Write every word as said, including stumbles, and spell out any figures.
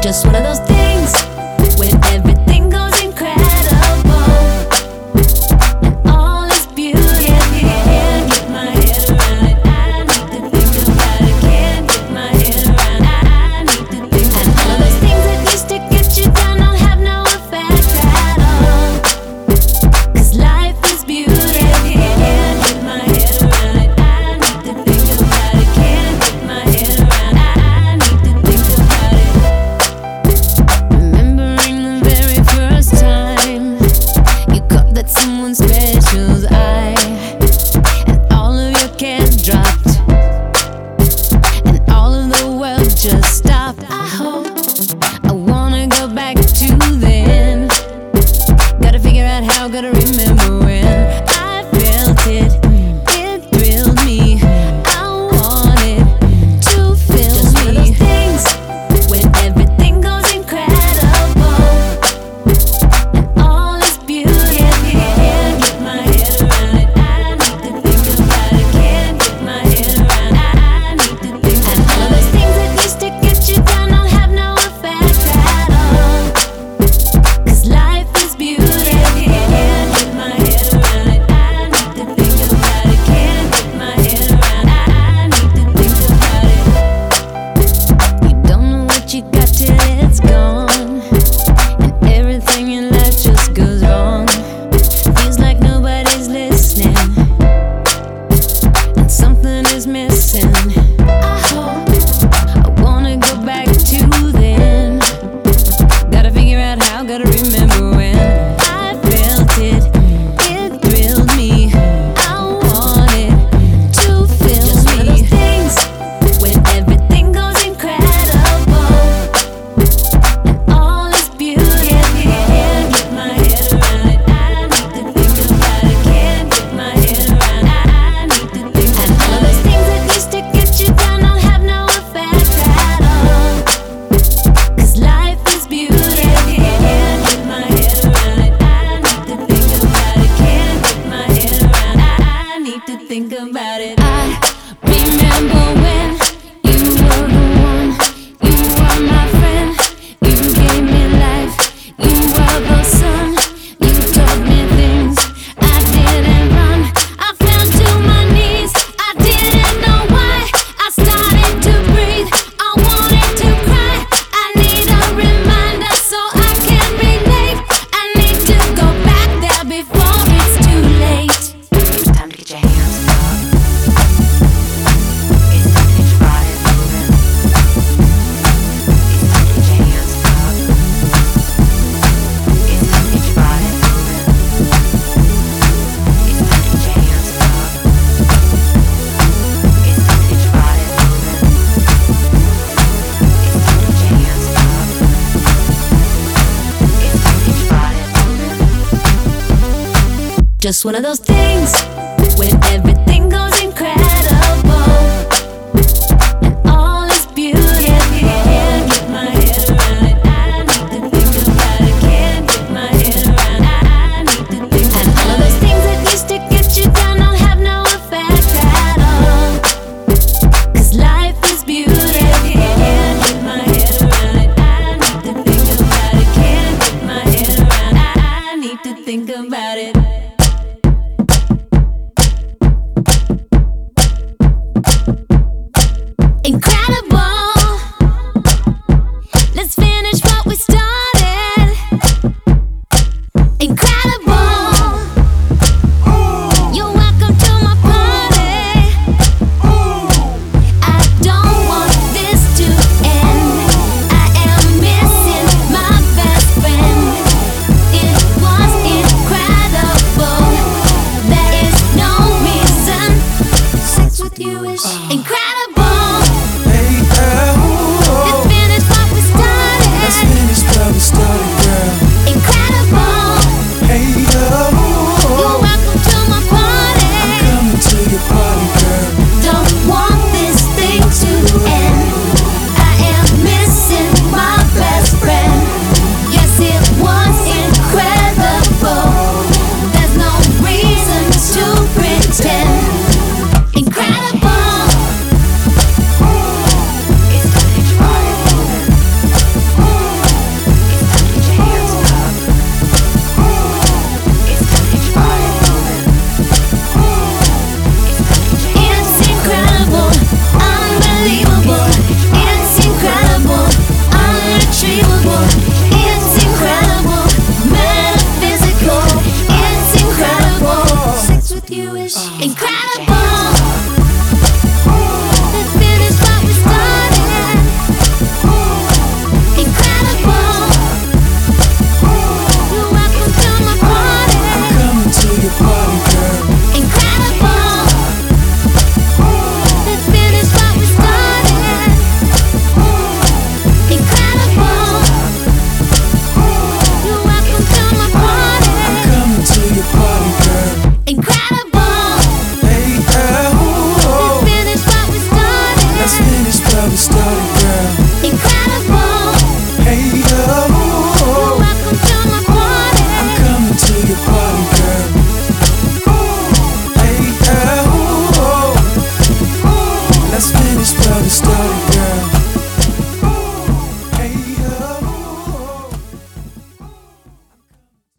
Just one of those things when everything goes incredible and all is beauty. Can't get my head around it. I need to think about it. Can't get my head around it. I need to think about it. And all of those things that used to get you down don't have no effect at all. 'Cause life is beauty. Can't get my head around it. I need to think about it. Can't get my head around it. I need to think about it. Remembering the very first time you caught that someone special's eye, and all of your cares dropped, and all of the world just stopped. I hope I wanna go back to then. Gotta figure out how, gotta remember when I felt it. It thrilled me. I wanted to feel just me. One of those things when everything goes incredible and all is beauty. Can't get my head around it. I need to think about it. Can't get my head around it. I need to think about it. And all of those things that used to get you down don't have no effect at all. 'Cause life is beauty. Can't get my head around it. I need to think about it. Can't get my head around it. I need to think about it. You don't know what you got till it's gone, and everything in life just goes wrong. Feels like nobody's listening, and something is missing. I hope I wanna go back to then. Gotta figure out how, gotta remember when I felt it. It thrilled me. I wanted to feel just me. One of those things when everything goes incredible and all is beauty. Can't get my head around it. I need to think about it. Can't get my head around it. I need to think about it. And all of those things that used to get you down don't have no effect at all. 'Cause life is beauty. Can't get my head around it. I need to think about it. Can't get my head around it. I need to think about it. I remember when you were the one. You were my friend. You gave me life. You were the sun. You taught me things I didn't run. I fell to my knees. I didn't know why. I started to breathe. I wanted to cry. I need a reminder so I can relate. I need to go back there before it's too late. It's time to get your hands up. It's time to get your body moving. It's time to get your hands up. It's time to get your body moving. It's time to get your hands up. It's time to get your body moving. It's time to get your hands up. It's time to get your body moving. Just one of those things when everything